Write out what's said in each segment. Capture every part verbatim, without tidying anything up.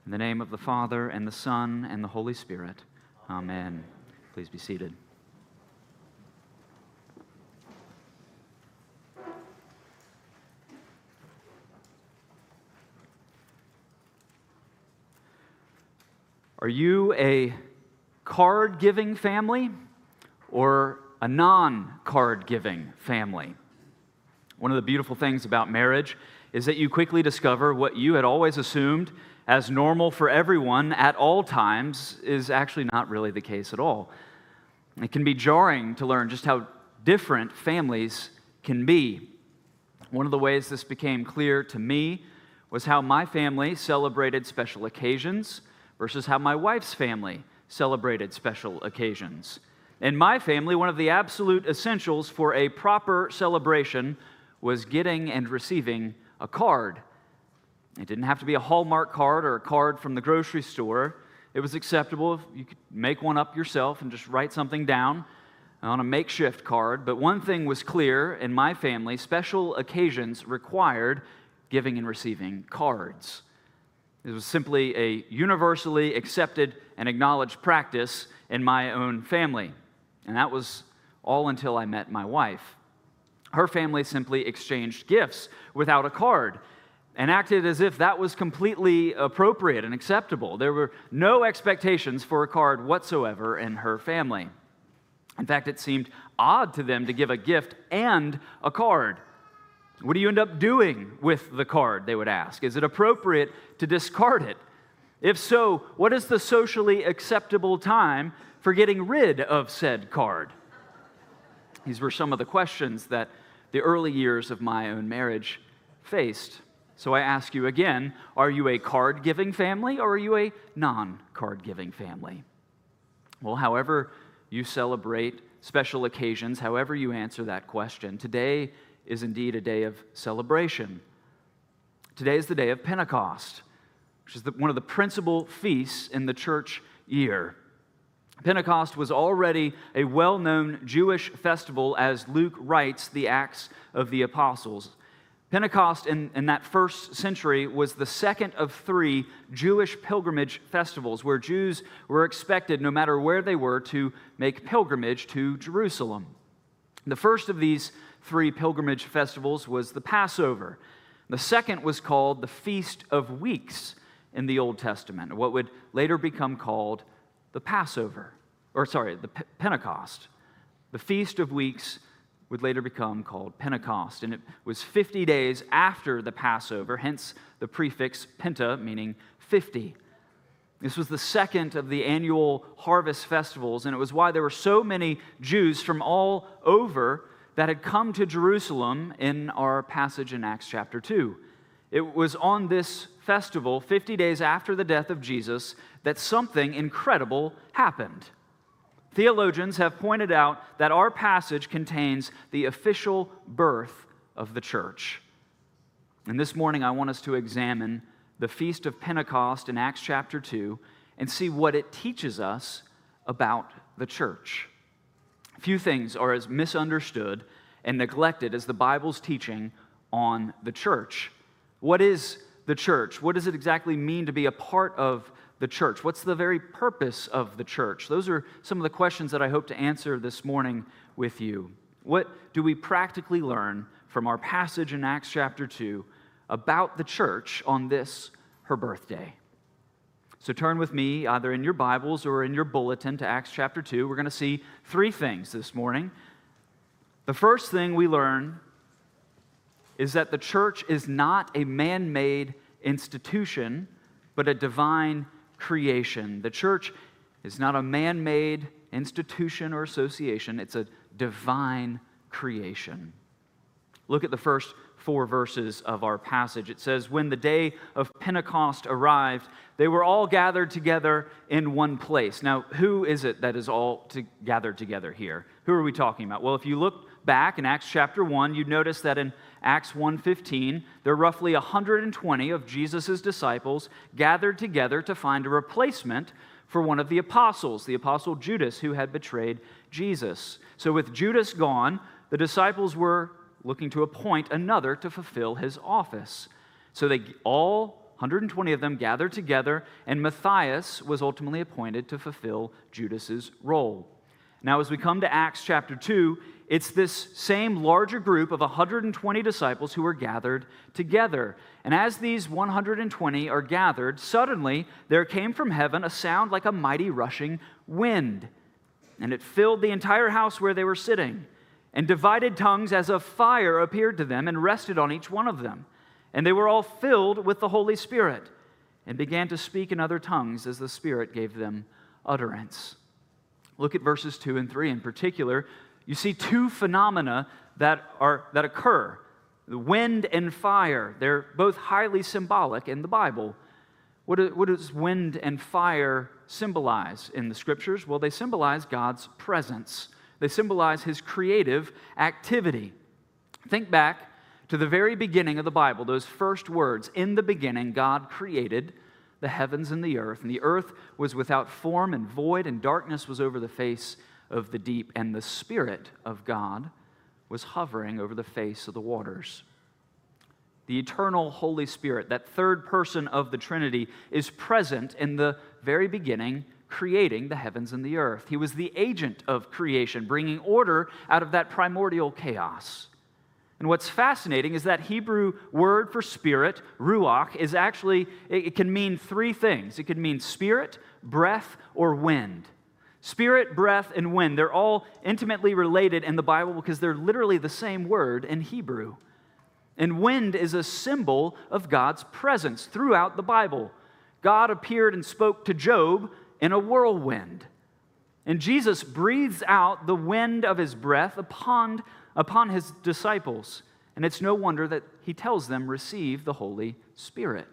In the name of the Father, and the Son, and the Holy Spirit. Amen. Please be seated. Are you a card-giving family or a non-card-giving family? One of the beautiful things about marriage is that you quickly discover what you had always assumed as normal for everyone at all times is actually not really the case at all. It can be jarring to learn just how different families can be. One of the ways this became clear to me was how my family celebrated special occasions versus how my wife's family celebrated special occasions. In my family, one of the absolute essentials for a proper celebration was getting and receiving a card. It didn't have to be a Hallmark card or a card from the grocery store. It was acceptable if you could make one up yourself and just write something down on a makeshift card. But one thing was clear in my family: special occasions required giving and receiving cards. It was simply a universally accepted and acknowledged practice in my own family. And that was all until I met my wife. Her family simply exchanged gifts without a card and acted as if that was completely appropriate and acceptable. There were no expectations for a card whatsoever in her family. In fact, it seemed odd to them to give a gift and a card. What do you end up doing with the card, they would ask? Is it appropriate to discard it? If so, what is the socially acceptable time for getting rid of said card? These were some of the questions that the early years of my own marriage faced. So I ask you again, are you a card-giving family or are you a non-card-giving family? Well, however you celebrate special occasions, however you answer that question, today is indeed a day of celebration. Today is the day of Pentecost, which is the, one of the principal feasts in the church year. Pentecost was already a well-known Jewish festival, as Luke writes the Acts of the Apostles. Pentecost in, in that first century was the second of three Jewish pilgrimage festivals where Jews were expected, no matter where they were, to make pilgrimage to Jerusalem. The first of these three pilgrimage festivals was the Passover. The second was called the Feast of Weeks in the Old Testament, what would later become called the Passover, or sorry, the P- Pentecost. The Feast of Weeks would later become called Pentecost, and it was fifty days after the Passover, hence the prefix Penta, meaning fifty. This was the second of the annual harvest festivals, and it was why there were so many Jews from all over that had come to Jerusalem in our passage in Acts chapter two. It was on this festival, fifty days after the death of Jesus, that something incredible happened. Theologians have pointed out that our passage contains the official birth of the church. And this morning I want us to examine the Feast of Pentecost in Acts chapter two and see what it teaches us about the church. Few things are as misunderstood and neglected as the Bible's teaching on the church. What is the church? What does it exactly mean to be a part of the church? What's the very purpose of the church? Those are some of the questions that I hope to answer this morning with you. What do we practically learn from our passage in Acts chapter two about the church on this, her birthday? So turn with me either in your Bibles or in your bulletin to Acts chapter two. We're going to see three things this morning. The first thing we learn is that the church is not a man-made institution, but a divine creation. The church is not a man-made institution or association. It's a divine creation. Look at the first four verses of our passage. It says, when the day of Pentecost arrived, they were all gathered together in one place. Now, who is it that is all to gathered together here? Who are we talking about? Well, if you look back in Acts chapter one, you'd notice that in Acts one fifteen, there are roughly one hundred twenty of Jesus' disciples gathered together to find a replacement for one of the apostles, the apostle Judas, who had betrayed Jesus. So with Judas gone, the disciples were looking to appoint another to fulfill his office. So they all one hundred twenty of them gathered together, and Matthias was ultimately appointed to fulfill Judas's role. Now, as we come to Acts chapter two, it's this same larger group of one hundred twenty disciples who are gathered together. And as these one hundred twenty are gathered, suddenly there came from heaven a sound like a mighty rushing wind, and it filled the entire house where they were sitting. And divided tongues as of fire appeared to them and rested on each one of them. And they were all filled with the Holy Spirit and began to speak in other tongues as the Spirit gave them utterance. Look at verses two and three in particular. You see two phenomena that are that occur. The wind and fire. They're both highly symbolic in the Bible. What, do, what does wind and fire symbolize in the Scriptures? Well, they symbolize God's presence. They symbolize His creative activity. Think back to the very beginning of the Bible, those first words. In the beginning, God created the heavens and the earth, and the earth was without form and void, and darkness was over the face of the deep, and the Spirit of God was hovering over the face of the waters. The eternal Holy Spirit, that third person of the Trinity, is present in the very beginning, creating the heavens and the earth. He was the agent of creation, bringing order out of that primordial chaos. And what's fascinating is that Hebrew word for spirit, ruach, is actually, it can mean three things. It can mean spirit, breath, or wind. Spirit, breath, and wind, they're all intimately related in the Bible because they're literally the same word in Hebrew. And wind is a symbol of God's presence throughout the Bible. God appeared and spoke to Job in a whirlwind. And Jesus breathes out the wind of His breath upon, upon His disciples. And it's no wonder that He tells them, receive the Holy Spirit.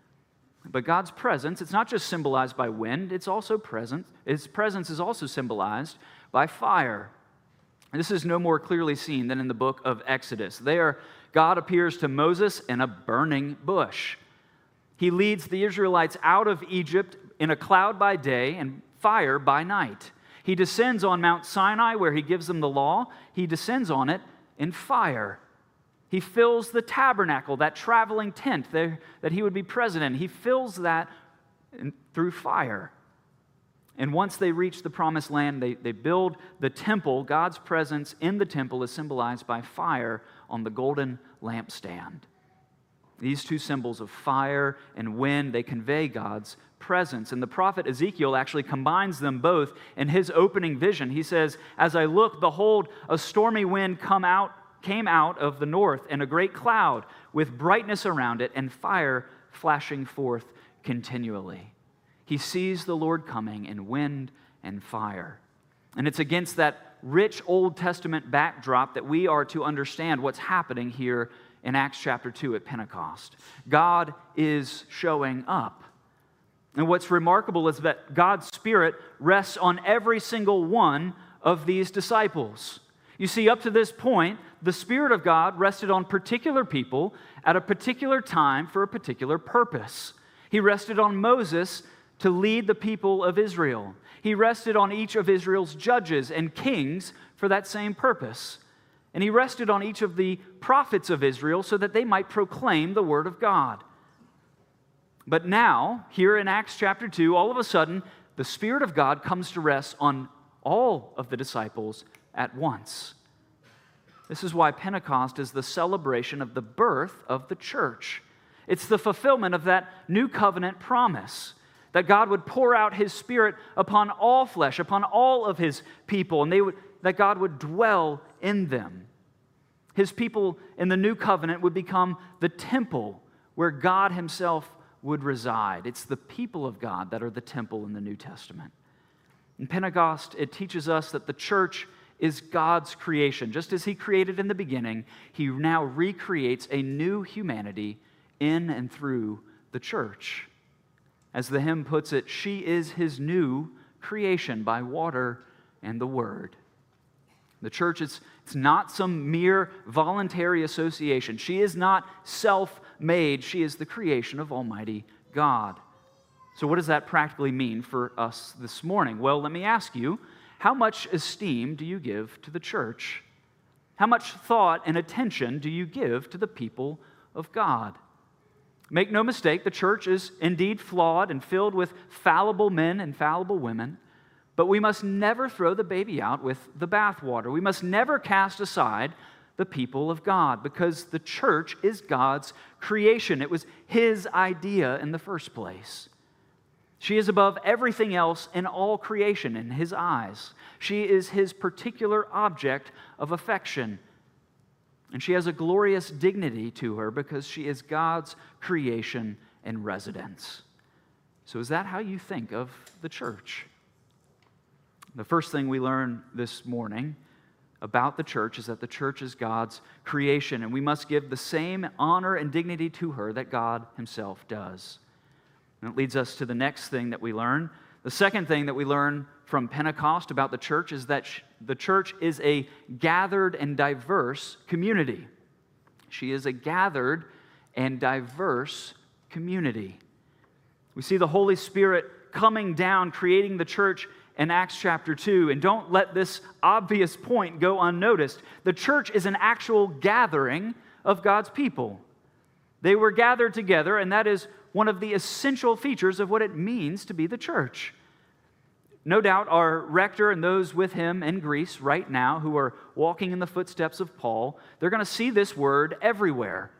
But God's presence, it's not just symbolized by wind, it's also present. His presence is also symbolized by fire. This is no more clearly seen than in the book of Exodus. There, God appears to Moses in a burning bush. He leads the Israelites out of Egypt in a cloud by day and fire by night. He descends on Mount Sinai where He gives them the law. He descends on it in fire. He fills the tabernacle, that traveling tent there, that He would be present in. He fills that in, through fire. And once they reach the promised land, they, they build the temple. God's presence in the temple is symbolized by fire on the golden lampstand. These two symbols of fire and wind, they convey God's presence. And the prophet Ezekiel actually combines them both in his opening vision. He says, as I looked, behold, a stormy wind come out, came out of the north, and a great cloud with brightness around it and fire flashing forth continually. He sees the Lord coming in wind and fire. And it's against that rich Old Testament backdrop that we are to understand what's happening here in Acts chapter two at Pentecost. God is showing up. And what's remarkable is that God's Spirit rests on every single one of these disciples. You see, up to this point, the Spirit of God rested on particular people at a particular time for a particular purpose. He rested on Moses to lead the people of Israel. He rested on each of Israel's judges and kings for that same purpose. And He rested on each of the prophets of Israel so that they might proclaim the Word of God. But now, here in Acts chapter two, all of a sudden, the Spirit of God comes to rest on all of the disciples at once. This is why Pentecost is the celebration of the birth of the church. It's the fulfillment of that new covenant promise that God would pour out His Spirit upon all flesh, upon all of His people, and they would, that God would dwell in them. His people in the new covenant would become the temple where God Himself would reside. It's the people of God that are the temple in the New Testament. In Pentecost, it teaches us that the church is God's creation. Just as He created in the beginning, He now recreates a new humanity in and through the church. As the hymn puts it, she is His new creation by water and the Word. The church is it's not some mere voluntary association. She is not self-made. She is the creation of Almighty God. So what does that practically mean for us this morning? Well, let me ask you, how much esteem do you give to the church? How much thought and attention do you give to the people of God? Make no mistake, the church is indeed flawed and filled with fallible men and fallible women, but we must never throw the baby out with the bathwater. We must never cast aside the people of God, because the church is God's creation. It was His idea in the first place. She is above everything else in all creation in His eyes. She is His particular object of affection. And she has a glorious dignity to her because she is God's creation and residence. So is that how you think of the church? The first thing we learn this morning about the church is that the church is God's creation, and we must give the same honor and dignity to her that God Himself does. And it leads us to the next thing that we learn. The second thing that we learn from Pentecost about the church is that the church is a gathered and diverse community. She is a gathered and diverse community. We see the Holy Spirit coming down, creating the church in Acts chapter two. And don't let this obvious point go unnoticed. The church is an actual gathering of God's people. They were gathered together, and that is one of the essential features of what it means to be the church. No doubt our rector and those with him in Greece right now who are walking in the footsteps of Paul, they're going to see this word everywhere,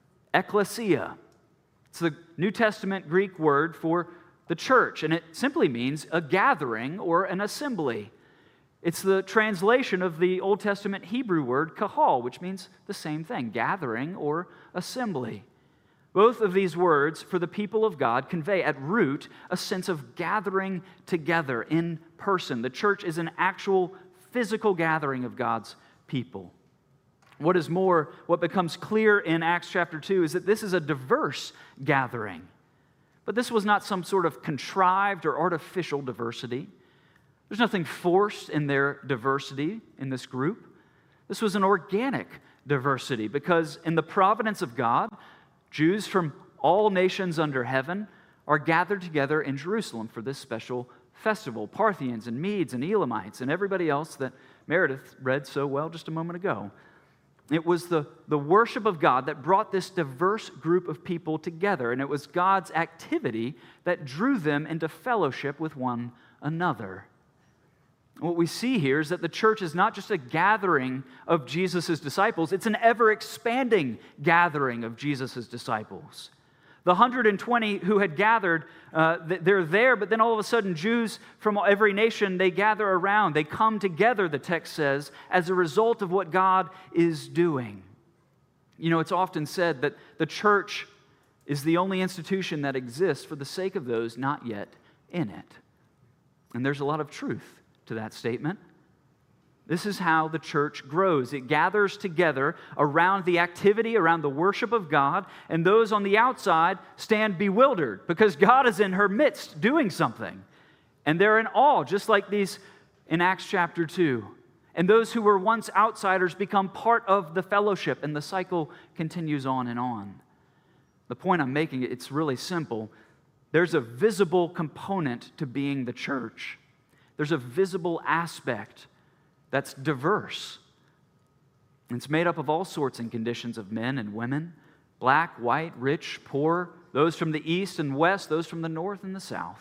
ekklesia. It's the New Testament Greek word for the church, and it simply means a gathering or an assembly. It's the translation of the Old Testament Hebrew word kahal, which means the same thing, gathering or assembly. Both of these words for the people of God convey at root a sense of gathering together in person. The church is an actual physical gathering of God's people. What is more, what becomes clear in Acts chapter two is that this is a diverse gathering. But this was not some sort of contrived or artificial diversity. There's nothing forced in their diversity in this group. This was an organic diversity because in the providence of God, Jews from all nations under heaven are gathered together in Jerusalem for this special festival. Parthians and Medes and Elamites and everybody else that Meredith read so well just a moment ago. It was the, the worship of God that brought this diverse group of people together, and it was God's activity that drew them into fellowship with one another. What we see here is that the church is not just a gathering of Jesus' disciples, it's an ever-expanding gathering of Jesus' disciples. The one hundred twenty who had gathered, uh, they're there, but then all of a sudden Jews from every nation, they gather around. They come together, the text says, as a result of what God is doing. You know, it's often said that the church is the only institution that exists for the sake of those not yet in it. And there's a lot of truth to that statement. This is how the church grows. It gathers together around the activity, around the worship of God, and those on the outside stand bewildered because God is in her midst doing something. And they're in awe, just like these in Acts chapter two. And those who were once outsiders become part of the fellowship, and the cycle continues on and on. The point I'm making, it's really simple. There's a visible component to being the church. There's a visible aspect that's diverse. It's made up of all sorts and conditions of men and women, black, white, rich, poor, those from the east and west, those from the north and the south.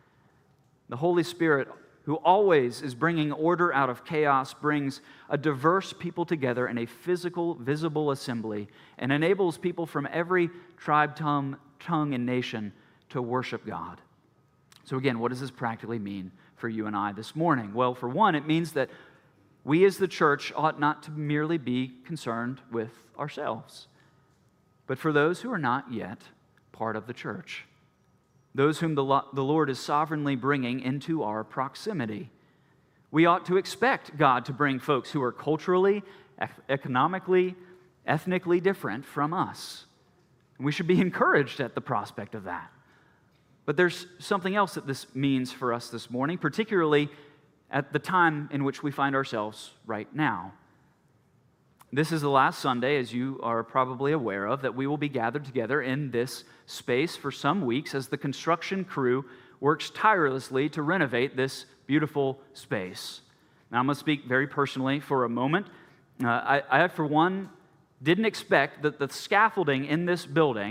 The Holy Spirit, who always is bringing order out of chaos, brings a diverse people together in a physical, visible assembly and enables people from every tribe, tongue, tongue, and nation to worship God. So again, what does this practically mean for you and I this morning? Well, for one, it means that we as the church ought not to merely be concerned with ourselves, but for those who are not yet part of the church, those whom the Lord is sovereignly bringing into our proximity. We ought to expect God to bring folks who are culturally, economically, ethnically different from us. We should be encouraged at the prospect of that. But there's something else that this means for us this morning, particularly at the time in which we find ourselves right now. This is the last Sunday, as you are probably aware of, that we will be gathered together in this space for some weeks as the construction crew works tirelessly to renovate this beautiful space. Now, I'm going to speak very personally for a moment. Uh, I, I, for one, didn't expect that the scaffolding in this building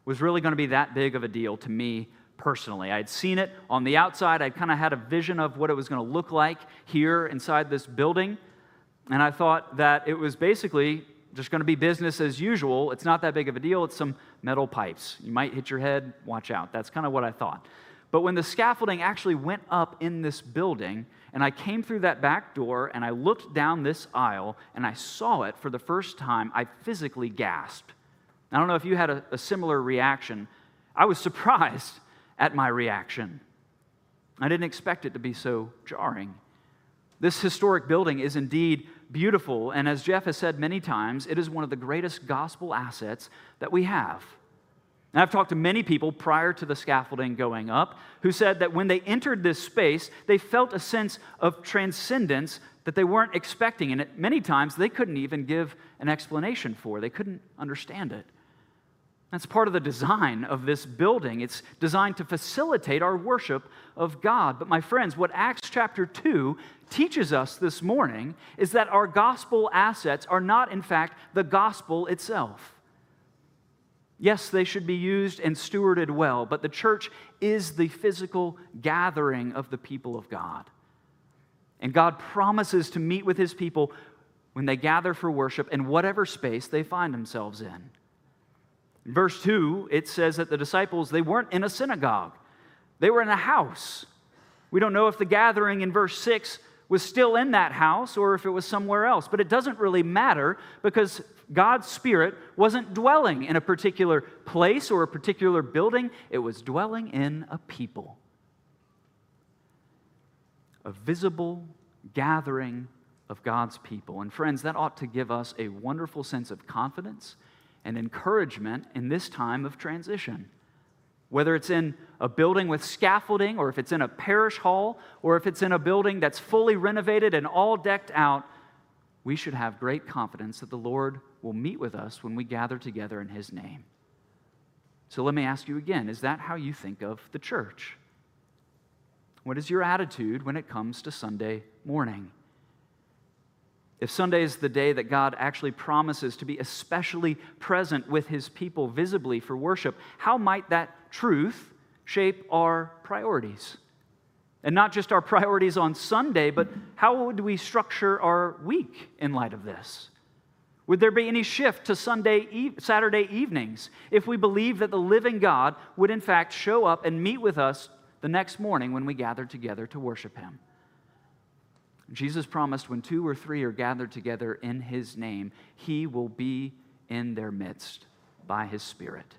was really going to be that big of a deal to me personally. I had seen it on the outside. I kind of had a vision of what it was going to look like here inside this building. And I thought that it was basically just going to be business as usual. It's not that big of a deal. It's some metal pipes. You might hit your head. Watch out. That's kind of what I thought. But when the scaffolding actually went up in this building, and I came through that back door, and I looked down this aisle, and I saw it for the first time, I physically gasped. I don't know if you had a, a similar reaction. I was surprised at my reaction. I didn't expect it to be so jarring. This historic building is indeed beautiful, and as Jeff has said many times, it is one of the greatest gospel assets that we have. And I've talked to many people prior to the scaffolding going up who said that when they entered this space, they felt a sense of transcendence that they weren't expecting, and it, many times they couldn't even give an explanation for. They couldn't understand it. That's part of the design of this building. It's designed to facilitate our worship of God. But my friends, what Acts chapter two teaches us this morning is that our gospel assets are not, in fact, the gospel itself. Yes, they should be used and stewarded well, but the church is the physical gathering of the people of God. And God promises to meet with His people when they gather for worship in whatever space they find themselves in. In verse two, it says that the disciples, they weren't in a synagogue. They were in a house. We don't know if the gathering in verse six was still in that house or if it was somewhere else, but it doesn't really matter because God's Spirit wasn't dwelling in a particular place or a particular building. It was dwelling in a people. A visible gathering of God's people. And friends, that ought to give us a wonderful sense of confidence and encouragement in this time of transition. Whether it's in a building with scaffolding, or if it's in a parish hall, or if it's in a building that's fully renovated and all decked out, we should have great confidence that the Lord will meet with us when we gather together in His name. So let me ask you again, is that how you think of the church? What is your attitude when it comes to Sunday morning? If Sunday is the day that God actually promises to be especially present with His people visibly for worship, how might that truth shape our priorities? And not just our priorities on Sunday, but how would we structure our week in light of this? Would there be any shift to Sunday, eve- Saturday evenings if we believe that the living God would in fact show up and meet with us the next morning when we gather together to worship Him? Jesus promised when two or three are gathered together in His name, He will be in their midst by His Spirit.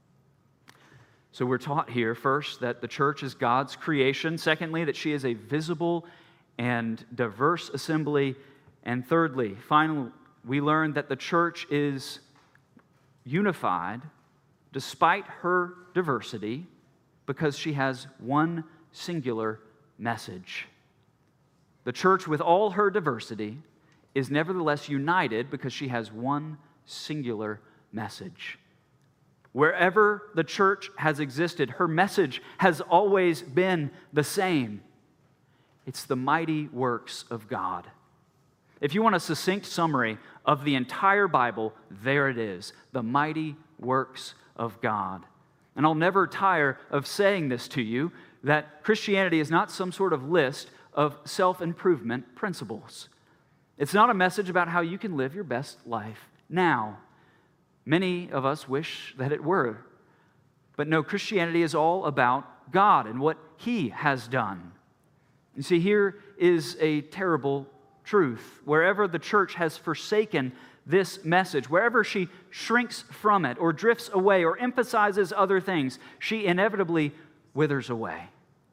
So we're taught here, first, that the church is God's creation. Secondly, that she is a visible and diverse assembly. And thirdly, finally, we learn that the church is unified despite her diversity because she has one singular message. The church, with all her diversity, is nevertheless united because she has one singular message. Wherever the church has existed, her message has always been the same. It's the mighty works of God. If you want a succinct summary of the entire Bible, there it is, the mighty works of God. And I'll never tire of saying this to you, that Christianity is not some sort of list of self-improvement principles. It's not a message about how you can live your best life now. Many of us wish that it were. But no, Christianity is all about God and what He has done. You see, here is a terrible truth. Wherever the church has forsaken this message, wherever she shrinks from it or drifts away or emphasizes other things, she inevitably withers away.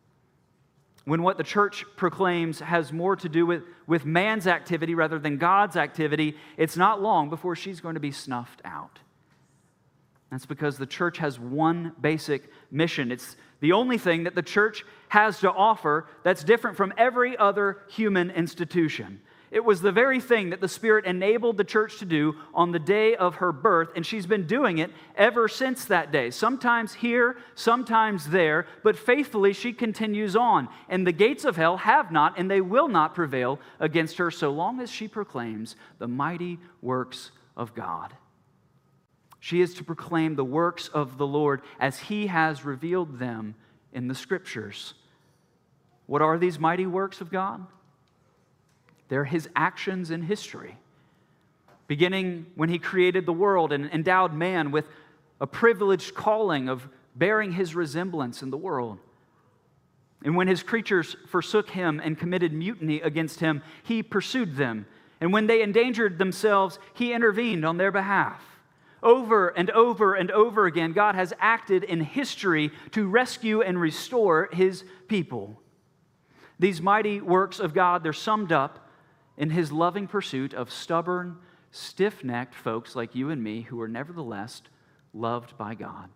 When what the church proclaims has more to do with, with man's activity rather than God's activity, it's not long before she's going to be snuffed out. That's because the church has one basic mission. It's the only thing that the church has to offer that's different from every other human institution. It was the very thing that the Spirit enabled the church to do on the day of her birth, and she's been doing it ever since that day. Sometimes here, sometimes there, but faithfully she continues on. And the gates of hell have not, and they will not prevail against her so long as she proclaims the mighty works of God. She is to proclaim the works of the Lord as He has revealed them in the Scriptures. What are these mighty works of God? They're His actions in history, beginning when He created the world and endowed man with a privileged calling of bearing His resemblance in the world. And when His creatures forsook Him and committed mutiny against Him, He pursued them. And when they endangered themselves, He intervened on their behalf. Over and over and over again, God has acted in history to rescue and restore His people. These mighty works of God, they're summed up in His loving pursuit of stubborn, stiff-necked folks like you and me who are nevertheless loved by God.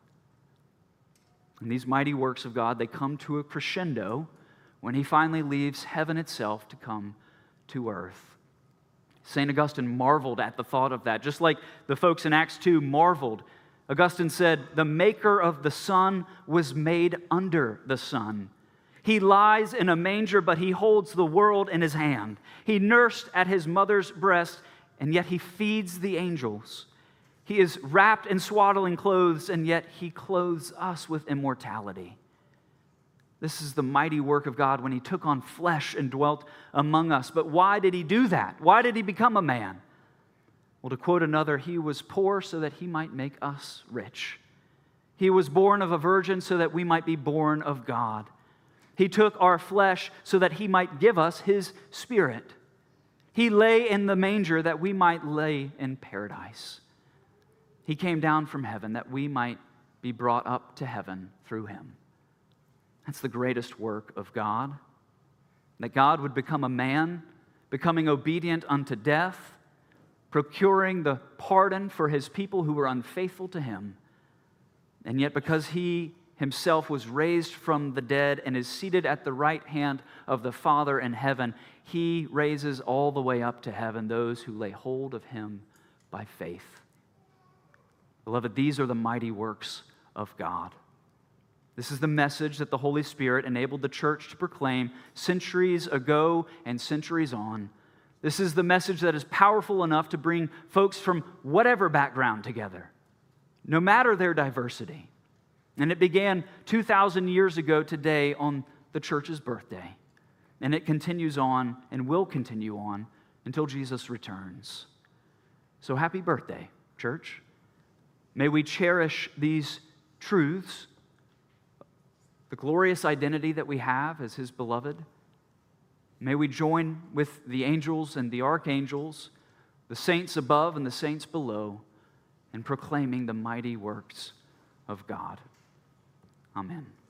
And these mighty works of God, they come to a crescendo when He finally leaves heaven itself to come to earth. Saint Augustine marveled at the thought of that, just like the folks in Acts two marveled. Augustine said, "The maker of the sun was made under the sun. He lies in a manger, but He holds the world in His hand. He nursed at His mother's breast, and yet He feeds the angels. He is wrapped in swaddling clothes, and yet He clothes us with immortality." This is the mighty work of God when He took on flesh and dwelt among us. But why did He do that? Why did He become a man? Well, to quote another, He was poor so that He might make us rich. He was born of a virgin so that we might be born of God. He took our flesh so that He might give us His Spirit. He lay in the manger that we might lay in paradise. He came down from heaven that we might be brought up to heaven through Him. That's the greatest work of God. That God would become a man, becoming obedient unto death, procuring the pardon for His people who were unfaithful to Him. And yet because He Himself was raised from the dead and is seated at the right hand of the Father in heaven, He raises all the way up to heaven those who lay hold of Him by faith. Beloved, these are the mighty works of God. This is the message that the Holy Spirit enabled the church to proclaim centuries ago and centuries on. This is the message that is powerful enough to bring folks from whatever background together, no matter their diversity. And it began two thousand years ago today on the church's birthday. And it continues on and will continue on until Jesus returns. So happy birthday, church. May we cherish these truths, the glorious identity that we have as His beloved. May we join with the angels and the archangels, the saints above and the saints below, in proclaiming the mighty works of God. Amen.